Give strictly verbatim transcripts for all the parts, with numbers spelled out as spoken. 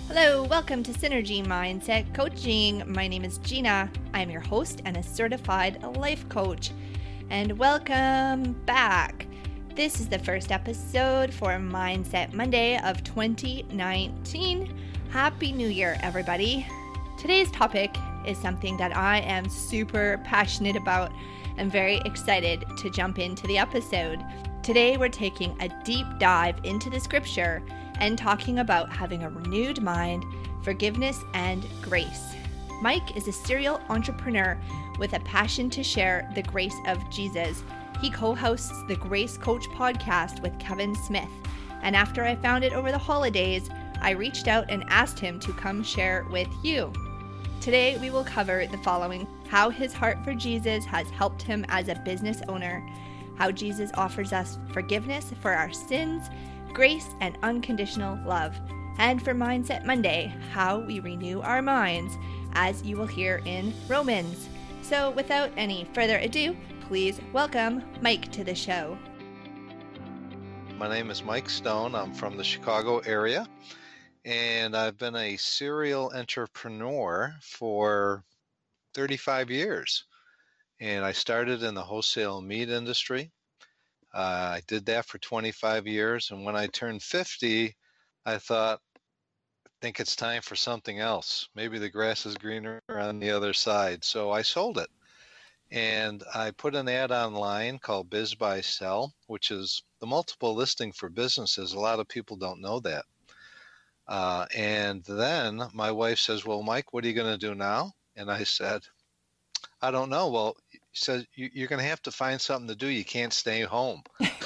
Hello, welcome to Synergy Mindset Coaching. My name is Gina. I'm your host and a certified life coach. And welcome back. This is the first episode for Mindset Monday of twenty nineteen. Happy New Year, everybody. Today's topic is something that I am super passionate about and very excited to jump into the episode. Today, we're taking a deep dive into the scripture and talking about having a renewed mind, forgiveness, and grace. Mike is a serial entrepreneur with a passion to share the grace of Jesus. He co-hosts the Grace Coach podcast with Kevin Smith. And after I found it over the holidays, I reached out and asked him to come share with you. Today, we will cover the following: how his heart for Jesus has helped him as a business owner, how Jesus offers us forgiveness for our sins, grace, and unconditional love, and for Mindset Monday, how we renew our minds, as you will hear in Romans. So without any further ado, please welcome Mike to the show. My name is Mike Stone. I'm from the Chicago area, and I've been a serial entrepreneur for thirty-five years. And I started in the wholesale meat industry. Uh, I did that for twenty-five years, and when I turned fifty, I thought, I think it's time for something else. Maybe the grass is greener on the other side. So I sold it. And I put an ad online called Biz Buy Sell, which is the multiple listing for businesses. A lot of people don't know that. Uh, and then my wife says, well, Mike, what are you going to do now? And I said, I don't know. Well, he said, you, you're going to have to find something to do. You can't stay home.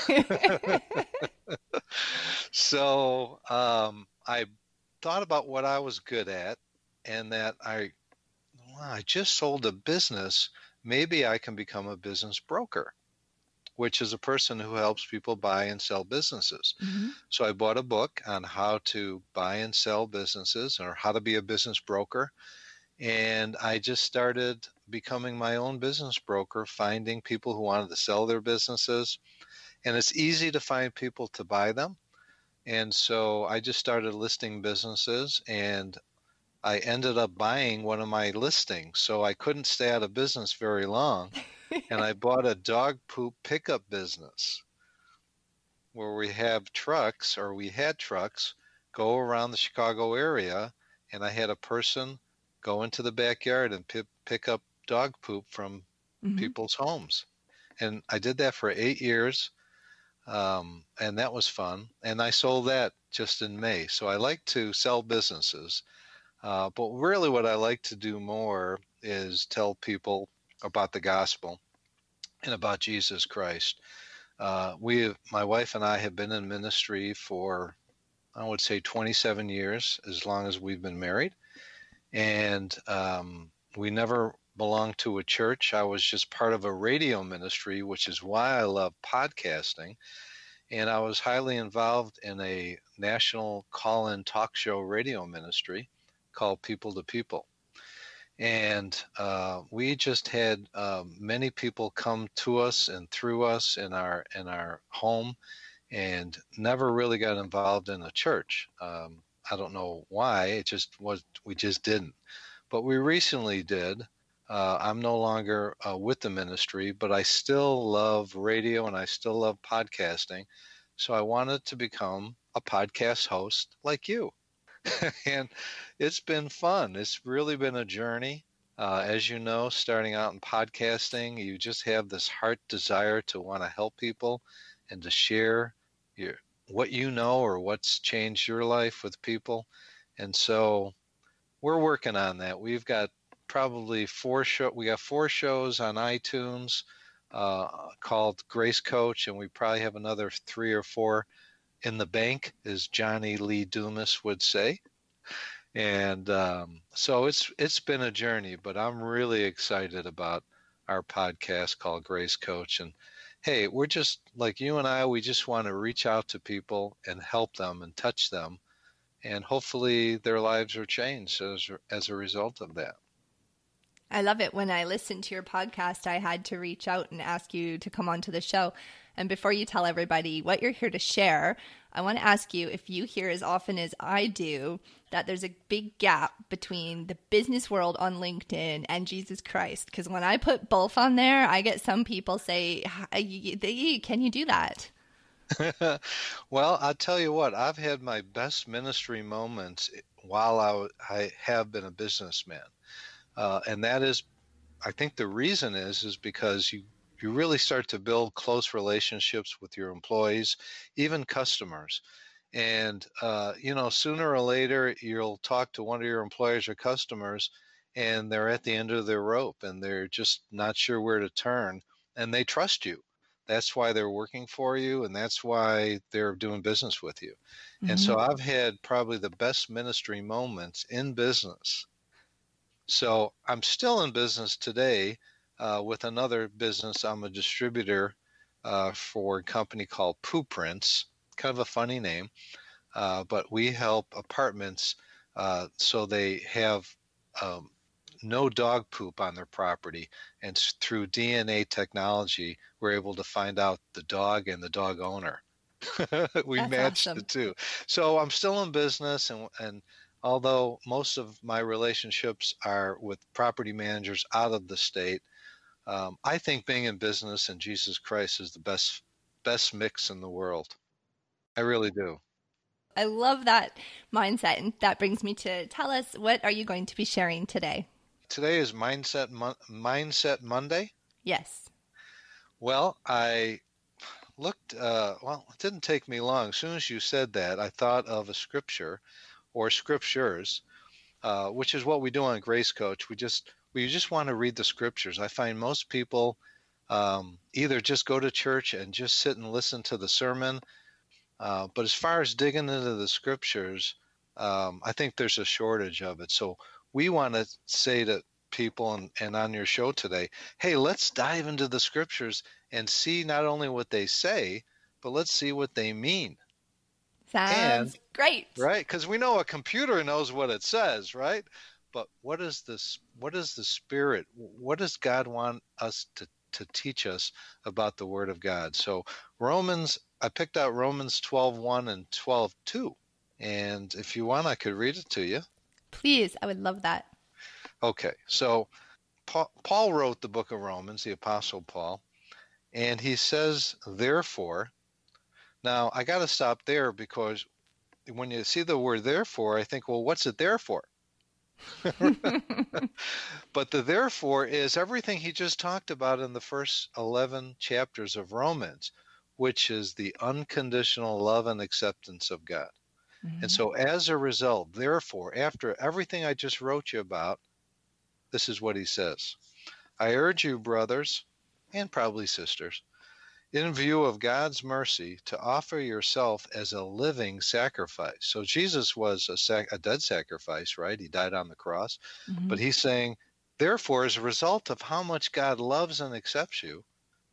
So um, I thought about what I was good at, and that I, well, I just sold a business. Maybe I can become a business broker, which is a person who helps people buy and sell businesses. Mm-hmm. So I bought a book on how to buy and sell businesses, or how to be a business broker. And I just started becoming my own business broker, finding people who wanted to sell their businesses. And it's easy to find people to buy them. And so I just started listing businesses, and I ended up buying one of my listings. So I couldn't stay out of business very long. And I bought a dog poop pickup business where we have trucks, or we had trucks, go around the Chicago area. And I had a person go into the backyard and p- pick up dog poop from mm-hmm. people's homes. And I did that for eight years. Um, and that was fun. And I sold that just in May. So I like to sell businesses. Uh, but really what I like to do more is tell people about the gospel and about Jesus Christ. Uh, we, my wife and I have been in ministry for, I would say, twenty-seven years, as long as we've been married. And um, we never belonged to a church. I was just part of a radio ministry, which is why I love podcasting. And I was highly involved in a national call-in talk show radio ministry called People to People. And uh, we just had uh, many people come to us and through us in our in our home, and never really got involved in a church. Um, I don't know why. It just was, we just didn't. But we recently did. Uh, I'm no longer uh, with the ministry, but I still love radio and I still love podcasting. So I wanted to become a podcast host like you. And it's been fun. It's really been a journey. Uh, as you know, starting out in podcasting, you just have this heart desire to want to help people and to share your what you know or what's changed your life with people. And so we're working on that. We've got probably four show. We got four shows on iTunes uh, called Grace Coach, and we probably have another three or four in the bank, as Johnny Lee Dumas would say. And um, so it's it's been a journey, but I'm really excited about our podcast called Grace Coach. And hey, we're just like you and I, we just want to reach out to people and help them and touch them. And hopefully their lives are changed as, as a result of that. I love it. When I listened to your podcast, I had to reach out and ask you to come onto the show. And before you tell everybody what you're here to share, I want to ask you if you hear as often as I do that there's a big gap between the business world on LinkedIn and Jesus Christ. Because when I put both on there, I get some people say, can you do that? Well, I'll tell you what, I've had my best ministry moments while I, I have been a businessman. Uh, and that is, I think the reason is, is because you, you really start to build close relationships with your employees, even customers. And, uh, you know, sooner or later, you'll talk to one of your employers or customers, and they're at the end of their rope, and they're just not sure where to turn, and they trust you. That's why they're working for you, and that's why they're doing business with you. Mm-hmm. And so I've had probably the best ministry moments in business. So I'm still in business today uh, with another business. I'm a distributor uh, for a company called Poo Prints, kind of a funny name, uh, but we help apartments uh, so they have um, no dog poop on their property. And through D N A technology, we're able to find out the dog and the dog owner. we That's matched awesome. the two. So I'm still in business, and and although most of my relationships are with property managers out of the state, um, I think being in business and Jesus Christ is the best best mix in the world. I really do. I love that mindset. And that brings me to tell us, what are you going to be sharing today? Today is Mindset Mon- Mindset Monday. Yes. Well, I looked, uh, well, it didn't take me long. As soon as you said that, I thought of a scripture or scriptures, uh, which is what we do on Grace Coach. We just we just want to read the scriptures. I find most people um, either just go to church and just sit and listen to the sermon, uh, but as far as digging into the scriptures, um, I think there's a shortage of it. So we want to say to people and, and on your show today, hey, let's dive into the scriptures and see not only what they say, but let's see what they mean. Sounds and, great. Right? Because we know a computer knows what it says, right? But what is this? What is the Spirit? What does God want us to, to teach us about the Word of God? So Romans, I picked out Romans twelve one and twelve two. And if you want, I could read it to you. Please, I would love that. Okay, so Paul, Paul wrote the book of Romans, the Apostle Paul, and he says, therefore, now I got to stop there because when you see the word therefore, I think, well, what's it there for? But the therefore is everything he just talked about in the first eleven chapters of Romans, which is the unconditional love and acceptance of God. Mm-hmm. And so as a result, therefore, after everything I just wrote you about, this is what he says. I urge you, brothers, and probably sisters, in view of God's mercy, to offer yourself as a living sacrifice. So Jesus was a, sac- a dead sacrifice, right? He died on the cross. Mm-hmm. But he's saying, therefore, as a result of how much God loves and accepts you,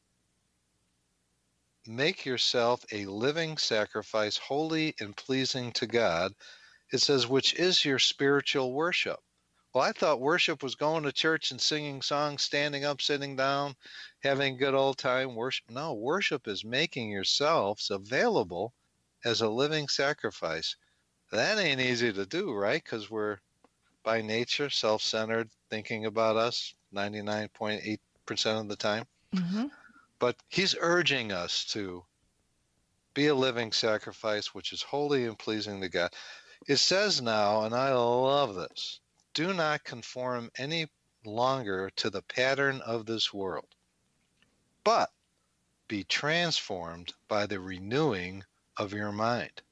make yourself a living sacrifice, holy and pleasing to God. It says, which is your spiritual worship. Well, I thought worship was going to church and singing songs, standing up, sitting down, having a good old time. Worship. No, worship is making yourselves available as a living sacrifice. That ain't easy to do, right? Because we're by nature self-centered, thinking about us ninety-nine point eight percent of the time. Mm-hmm. But he's urging us to be a living sacrifice, which is holy and pleasing to God. It says now, and I love this, do not conform any longer to the pattern of this world, but be transformed by the renewing of your mind.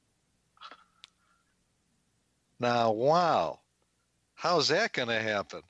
Now, wow, how's that going to happen?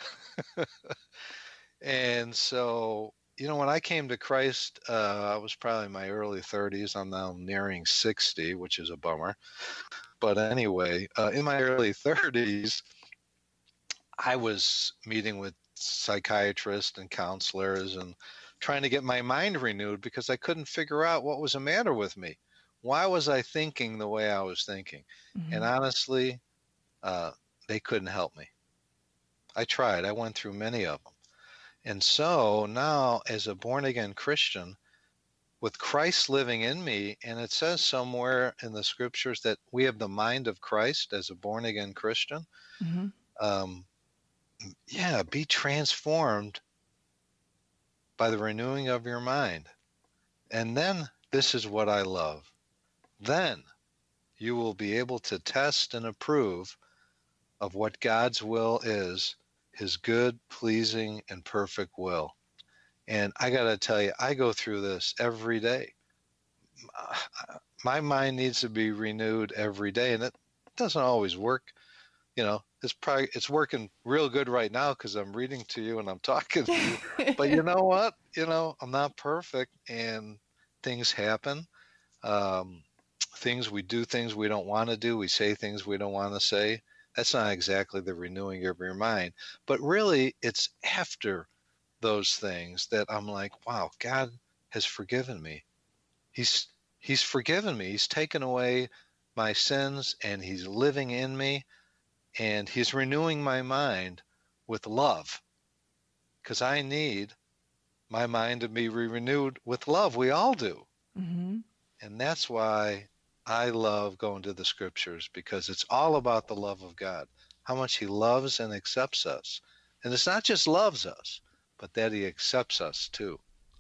And so, you know, when I came to Christ, uh, I was probably in my early thirties. I'm now nearing sixty, which is a bummer. But anyway, uh, in my early thirties, I was meeting with psychiatrists and counselors and trying to get my mind renewed because I couldn't figure out what was the matter with me. Why was I thinking the way I was thinking? Mm-hmm. And honestly, uh, they couldn't help me. I tried. I went through many of them. And so now, as a born-again Christian, with Christ living in me, and it says somewhere in the scriptures that we have the mind of Christ as a born again Christian. Mm-hmm. Um, yeah, be transformed by the renewing of your mind. And then this is what I love. Then you will be able to test and approve of what God's will is, his good, pleasing, and perfect will. And I got to tell you, I go through this every day. My mind needs to be renewed every day, and it doesn't always work. You know, it's probably it's working real good right now because I'm reading to you and I'm talking to you. But you know what? You know, I'm not perfect, and things happen. Um, things we do things we don't want to do. We say things we don't want to say. That's not exactly the renewing of your mind. But really, it's after those things that I'm like, wow, God has forgiven me. He's He's forgiven me. He's taken away my sins, and he's living in me, and he's renewing my mind with love, because I need my mind to be renewed with love. We all do. Mm-hmm. And that's why I love going to the scriptures, because it's all about the love of God, how much he loves and accepts us. And it's not just loves us, but that he accepts us too.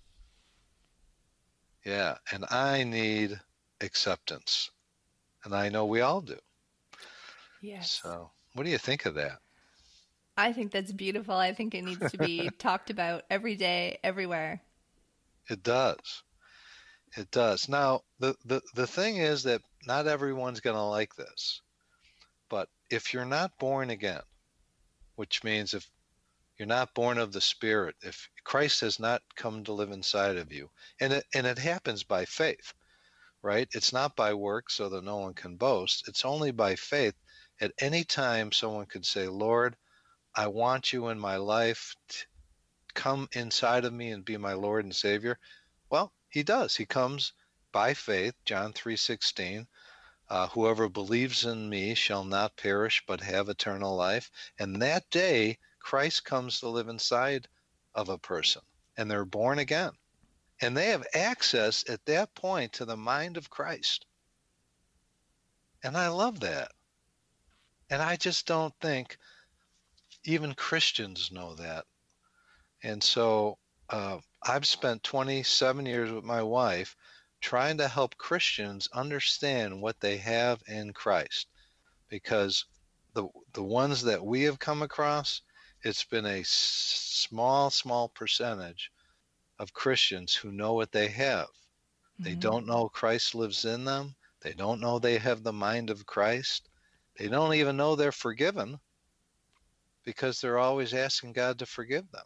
Yeah, and I need acceptance. And I know we all do. Yes. So what do you think of that? I think that's beautiful. I think it needs to be talked about every day, everywhere. It does. It does. Now, the, the, the thing is that not everyone's going to like this. But if you're not born again, which means if you're not born of the Spirit, if Christ has not come to live inside of you, and it, and it happens by faith, right? It's not by works so that no one can boast. It's only by faith. At any time, someone could say, Lord, I want you in my life. Come inside of me and be my Lord and Savior. Well, he does. He comes by faith, John three sixteen. Uh, whoever believes in me shall not perish but have eternal life. And that day, Christ comes to live inside of a person, and they're born again. And they have access at that point to the mind of Christ. And I love that. And I just don't think even Christians know that. And so uh, I've spent twenty-seven years with my wife trying to help Christians understand what they have in Christ. Because the the ones that we have come across, it's been a small, small percentage of Christians who know what they have. Mm-hmm. They don't know Christ lives in them. They don't know they have the mind of Christ. They don't even know they're forgiven, because they're always asking God to forgive them.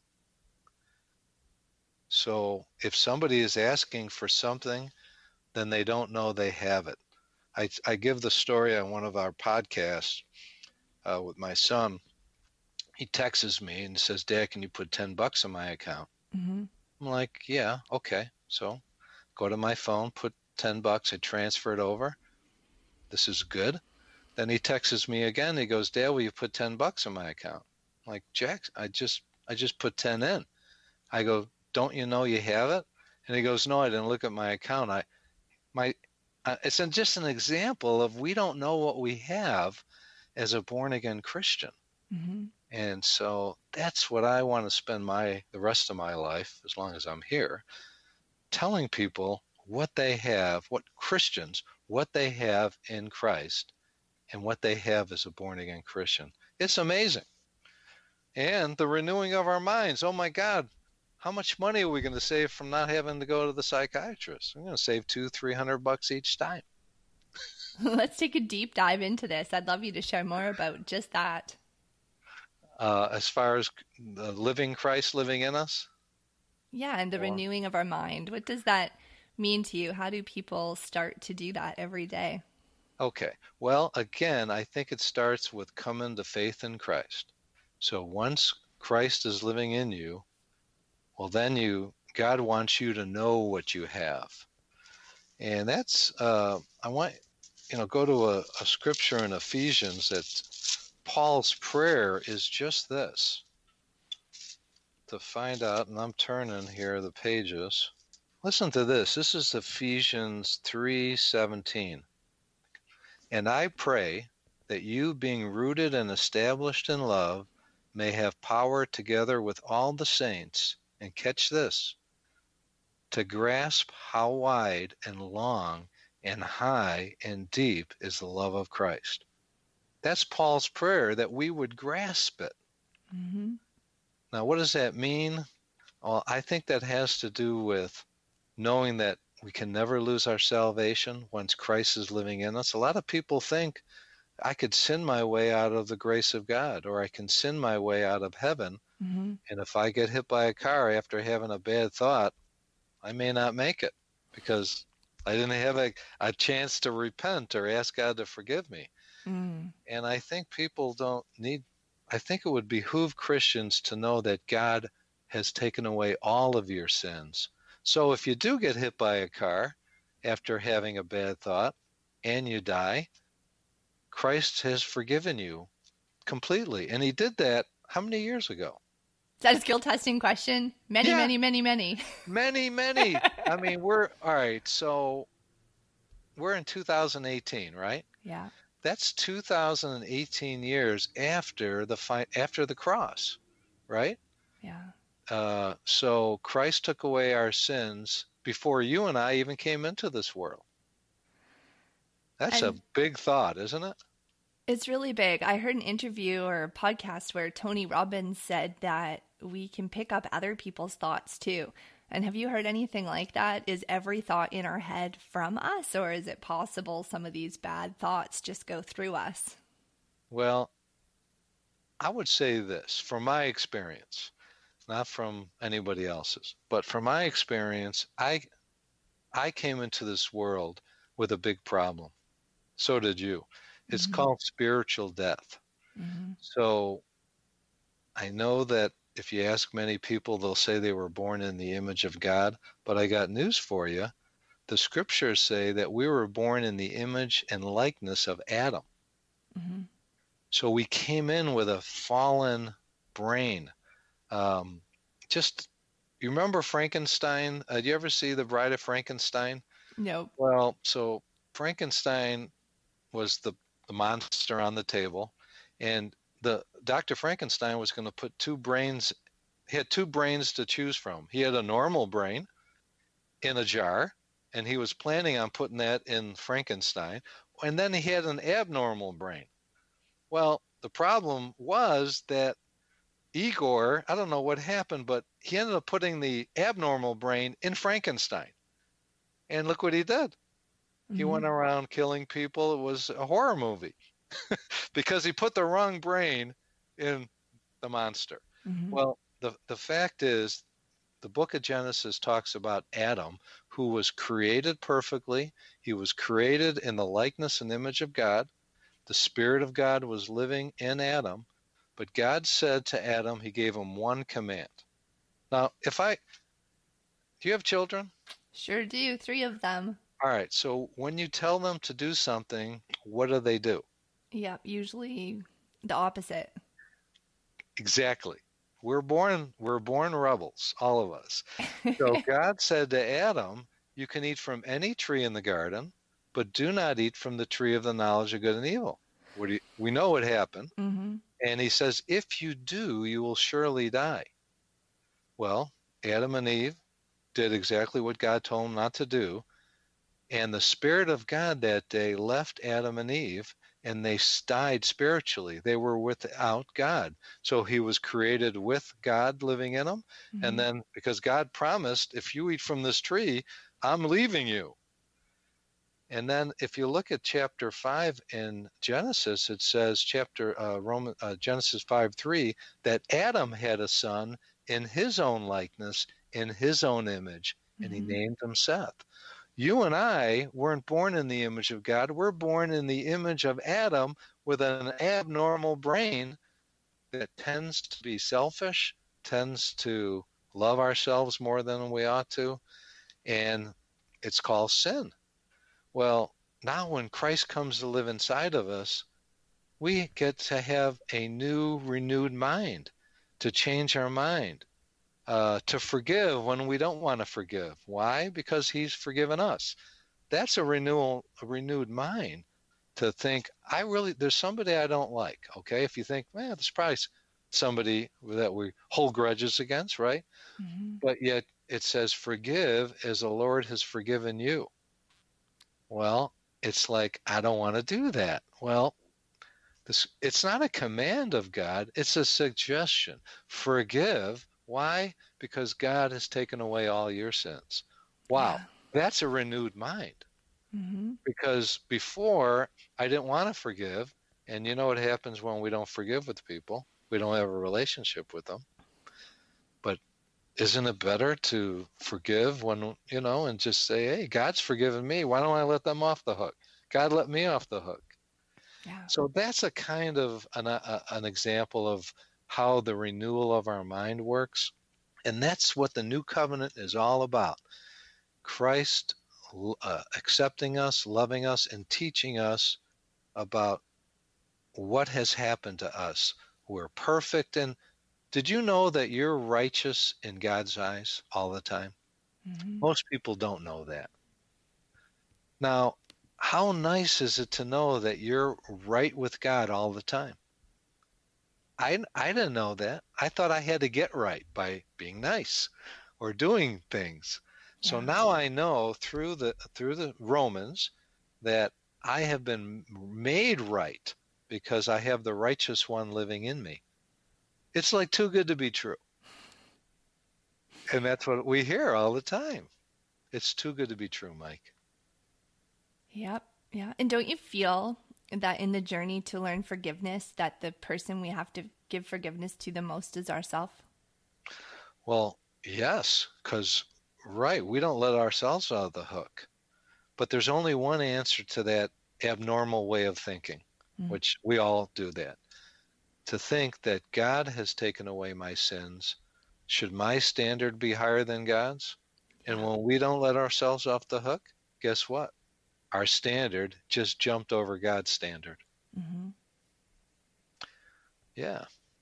So if somebody is asking for something, then they don't know they have it. I, I give the story on one of our podcasts uh, with my son. He texts me and says, Dad, can you put ten bucks in my account? Mm-hmm. I'm like, yeah, okay. So go to my phone, put ten bucks, I transfer it over. This is good. Then he texts me again. He goes, Dad, will you put ten bucks in my account? I'm like, Jack, I just I just put ten in. I go, don't you know you have it? And he goes, no, I didn't look at my account. I my uh, it's an, just an example of we don't know what we have as a born again Christian. Mm-hmm. And so that's what I want to spend my the rest of my life, as long as I'm here, telling people what they have, what Christians, what they have in Christ, and what they have as a born again Christian. It's amazing. And the renewing of our minds. Oh my God, how much money are we going to save from not having to go to the psychiatrist? We're going to save two, three hundred bucks each time. Let's take a deep dive into this. I'd love you to share more about just that. Uh, as far as the living Christ living in us? Yeah, and the or, renewing of our mind. What does that mean to you? How do people start to do that every day? Okay. Well, again, I think it starts with coming to faith in Christ. So once Christ is living in you, well, then you, God wants you to know what you have. And that's, uh, I want, you know, go to a, a scripture in Ephesians that Paul's prayer is just this. To find out, and I'm turning here the pages. Listen to this. This is Ephesians three seventeen. And I pray that you, being rooted and established in love, may have power together with all the saints, and catch this, to grasp how wide and long and high and deep is the love of Christ. That's Paul's prayer, that we would grasp it. Mm-hmm. Now, what does that mean? Well, I think that has to do with knowing that we can never lose our salvation once Christ is living in us. A lot of people think I could sin my way out of the grace of God, or I can sin my way out of heaven. Mm-hmm. And if I get hit by a car after having a bad thought, I may not make it because I didn't have a, a chance to repent or ask God to forgive me. Mm. And I think people don't need, I think it would behoove Christians to know that God has taken away all of your sins. So if you do get hit by a car after having a bad thought and you die, Christ has forgiven you completely. And he did that how many years ago? Is that a skill testing question? Many, Yeah. many, many, many. Many, many. I mean, we're, all right, so we're in two thousand eighteen, right? Yeah. That's two thousand eighteen years after the fight, after the cross, right? Yeah. Uh, so Christ took away our sins before you and I even came into this world. That's And a big thought, isn't it? it's really big. I heard an interview or a podcast where Tony Robbins said that we can pick up other people's thoughts too. And have you heard anything like that? Is every thought in our head from us, or is it possible some of these bad thoughts just go through us? Well, I would say this, from my experience, not from anybody else's, but from my experience, I I came into this world with a big problem. So did you. It's Mm-hmm. called spiritual death. Mm-hmm. So I know that if you ask many people, they'll say they were born in the image of God. But I got news for you. The scriptures say that we were born in the image and likeness of Adam. Mm-hmm. So we came in with a fallen brain. Um, just, you remember Frankenstein? Uh, do you ever see The Bride of Frankenstein? Nope. Well, so Frankenstein was the, the monster on the table, and the Doctor Frankenstein was going to put two brains. He had two brains to choose from. He had a normal brain in a jar, and he was planning on putting that in Frankenstein, and then he had an abnormal brain. Well, the problem was that Igor, I don't know what happened, but he ended up putting the abnormal brain in Frankenstein. And look what he did. He Mm-hmm. went around killing people. It was a horror movie because he put the wrong brain in the monster. Mm-hmm. Well, the, the fact is, the book of Genesis talks about Adam, who was created perfectly. He was created in the likeness and image of God. The Spirit of God was living in Adam. But God said to Adam, he gave him one command. Now, if I, do you have children? Sure do. Three of them. All right. So when you tell them to do something, what do they do? Yeah, usually the opposite. Exactly. We're born, we're born rebels, all of us. So God said to Adam, you can eat from any tree in the garden, but do not eat from the tree of the knowledge of good and evil. What do you, we know what happened. Mm-hmm. And he says, if you do, you will surely die. Well, Adam and Eve did exactly what God told them not to do. And the Spirit of God that day left Adam and Eve, and they died spiritually. They were without God. So he was created with God living in them. Mm-hmm. And then because God promised, if you eat from this tree, I'm leaving you. And then if you look at chapter five in Genesis, it says chapter uh, Roman uh, Genesis five three that Adam had a son in his own likeness, in his own image, and Mm-hmm. he named him Seth. You and I weren't born in the image of God. We're born in the image of Adam with an abnormal brain that tends to be selfish, tends to love ourselves more than we ought to, and it's called sin. Well, now when Christ comes to live inside of us, we get to have a new, renewed mind, to change our mind. uh, to forgive when we don't want to forgive. Why? Because he's forgiven us. That's a renewal, a renewed mind to think, I really, there's somebody I don't like. Okay. If you think, man, there's probably somebody that we hold grudges against, right? Mm-hmm. But yet it says, forgive as the Lord has forgiven you. Well, it's like, I don't want to do that. Well, this, it's not a command of God. It's a suggestion. Forgive. Why? Because God has taken away all your sins. Wow. Yeah. That's a renewed mind. Mm-hmm. Because before I didn't want to forgive. And you know what happens when we don't forgive with people? We don't have a relationship with them. But isn't it better to forgive when, you know, and just say, hey, God's forgiven me. Why don't I let them off the hook? God let me off the hook. Yeah. So that's a kind of an, a, an example of how the renewal of our mind works. And that's what the new covenant is all about. Christ uh, accepting us, loving us, and teaching us about what has happened to us. We're perfect. And did you know that you're righteous in God's eyes all the time? Mm-hmm. Most people don't know that. Now, how nice is it to know that you're right with God all the time? I, I didn't know that. I thought I had to get right by being nice or doing things. So Yeah. now I know through the through the Romans that I have been made right because I have the righteous one living in me. It's like too good to be true. And that's what we hear all the time. It's too good to be true, Mike. Yep. Yeah. And don't you feel that in the journey to learn forgiveness, that the person we have to give forgiveness to the most is ourselves? Well, yes, because, right, we don't let ourselves out of the hook. But there's only one answer to that abnormal way of thinking, mm. which we all do that. To think that God has taken away my sins, should my standard be higher than God's? And when we don't let ourselves off the hook, guess what? Our standard just jumped over God's standard. Mm-hmm. Yeah.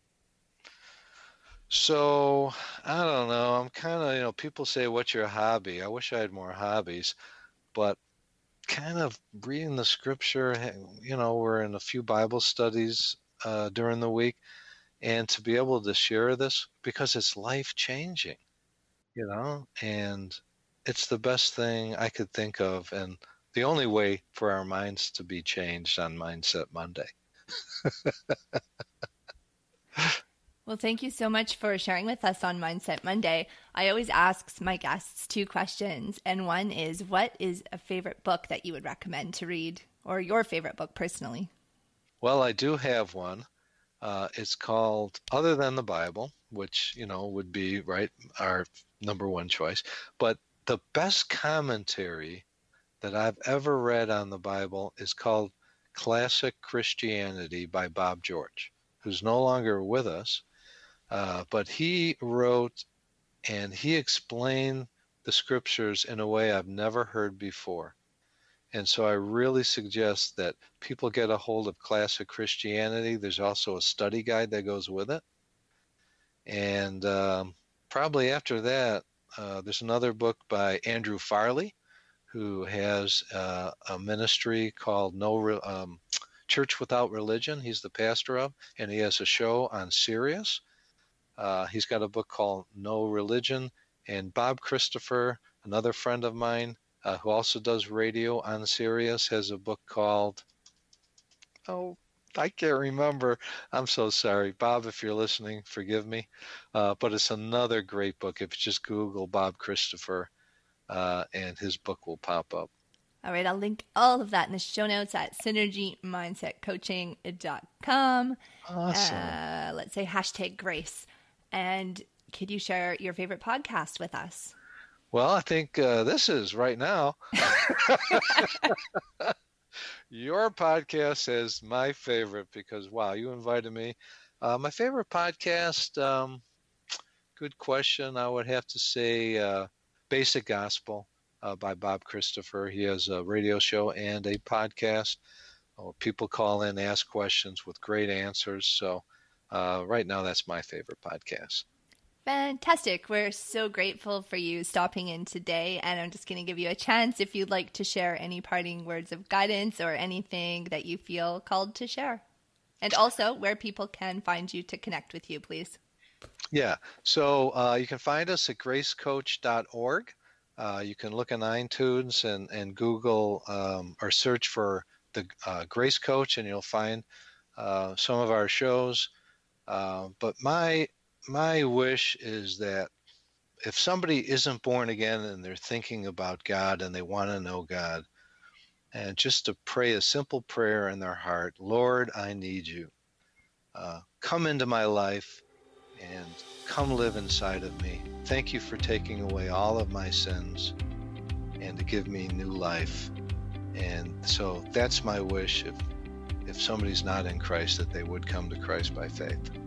So, I don't know. I'm kind of, you know, people say, what's your hobby? I wish I had more hobbies, but kind of reading the scripture, you know, we're in a few Bible studies uh, during the week, and to be able to share this because it's life-changing, you know, and it's the best thing I could think of, and the only way for our minds to be changed on Mindset Monday. Well, thank you so much for sharing with us on Mindset Monday. I always ask my guests two questions, and one is, what is a favorite book that you would recommend to read, or your favorite book personally? Well, I do have one. Uh, it's called Other Than the Bible, which, you know, would be, right, our number one choice. But the best commentary that I've ever read on the Bible is called Classic Christianity by Bob George, who's no longer with us. Uh, but he wrote and he explained the scriptures in a way I've never heard before. And so I really suggest that people get a hold of Classic Christianity. There's also a study guide that goes with it. And um, probably after that, uh, there's another book by Andrew Farley, who has uh, a ministry called No Re- um, Church Without Religion. He's the pastor of, and he has a show on Sirius. Uh, he's got a book called No Religion. And Bob Christopher, another friend of mine, uh, who also does radio on Sirius, has a book called, oh, I can't remember. I'm so sorry. Bob, if you're listening, forgive me. Uh, but it's another great book. If you just Google Bob Christopher, uh, and his book will pop up. All right, I'll link all of that in the show notes at synergy mindset coaching dot com. Awesome. Uh, let's say hashtag grace. And could you share your favorite podcast with us? Well, I think uh, this is right now. Your podcast is my favorite because, wow, you invited me. Uh, my favorite podcast, um, good question. I would have to say uh, Basic Gospel uh, by Bob Christopher. He has a radio show and a podcast. Oh, people call in, ask questions with great answers. So uh, right now, that's my favorite podcast. Fantastic. We're so grateful for you stopping in today. And I'm just going to give you a chance if you'd like to share any parting words of guidance or anything that you feel called to share. And also where people can find you to connect with you, please. Yeah. So uh, you can find us at grace coach dot org. Uh, you can look in iTunes and, and Google um, or search for the uh, Grace Coach, and you'll find uh, some of our shows. Uh, but my My wish is that if somebody isn't born again and they're thinking about God and they want to know God, and just to pray a simple prayer in their heart, Lord, I need you. Uh, come into my life and come live inside of me. Thank you for taking away all of my sins and to give me new life. And so that's my wish, if, if somebody's not in Christ, that they would come to Christ by faith.